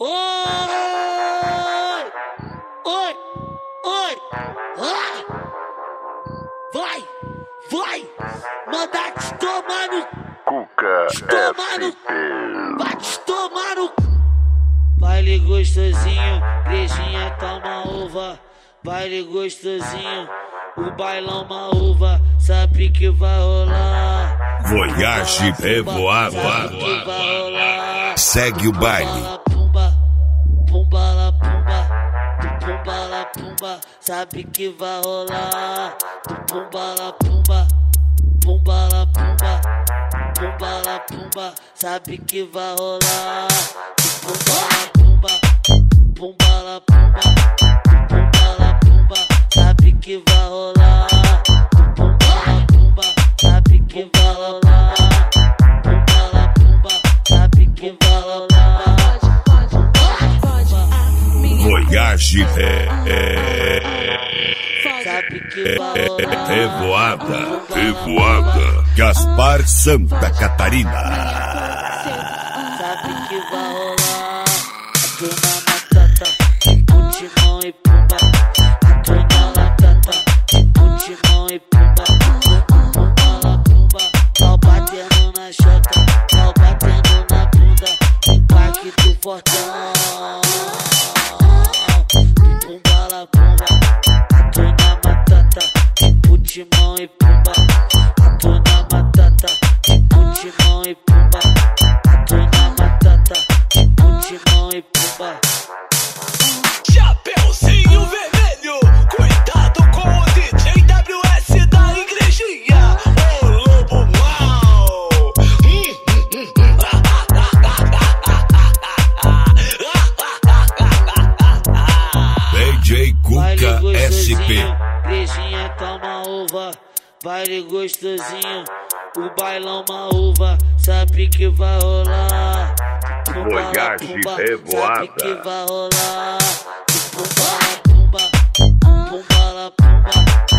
Oi, oi, oi, ai. Vai, manda te tomar no Cuca te tomar no, vai te tomar no. Baile gostosinho, igrejinha tá uma uva. Baile gostosinho, o bailão uma uva. Sabe que vai rolar. Voyage Revoada. Segue o baile. Pumba la pumba, sabe que vai rolar. Pumba la pumba, sabe que vai rolar. Pumba la pumba, sabe que vai rolar. Pumba la pumba, sabe que vai rolar. Pumba la pumba, sabe que vai rolar. Voyage Sabe que vai rolar. Revoada. Gaspar Santa Catarina. Sabe que vai rolar. Dona Matata, Putimão e Pumba. Dona Latata, Putimão e Pumba. Pumba la pumba, pau batendo na chota, pau batendo na bunda. Impacto fortão. Pumba la pumba, Dona Matata, Putimão e Pumba. Dona Matata, Putimão e Pumba. Dona Matata, Putimão e Pumba. Chapeuzinho vermelho, cuidado com o DJ WS da igrejinha, o lobo mau. DJ Cuca SP. Igrejinha tá uma uva. Baile gostosinho, o bailão uma uva. Sabe que vai rolar. Voyage Revoada. Sabe que vai rolar. Pumba la pumba,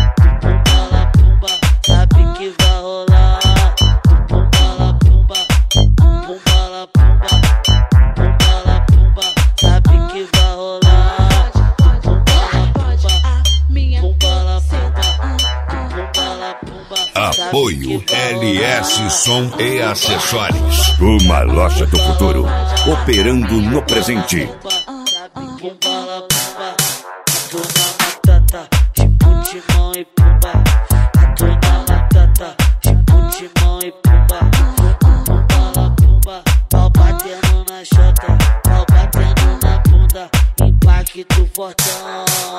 sabe que vai rolar. Pumba la pumba, sabe que vai rolar. Apoio LS Som e Acessórios. Uma loja do futuro, operando no presente. Pumba la pumba, Dona Matata, Putimão e Pumba. Dona Matata, Putimão e Pumba. Pumba la pumba, pau batendo na chota, pau batendo na bunda. Impacto fortão.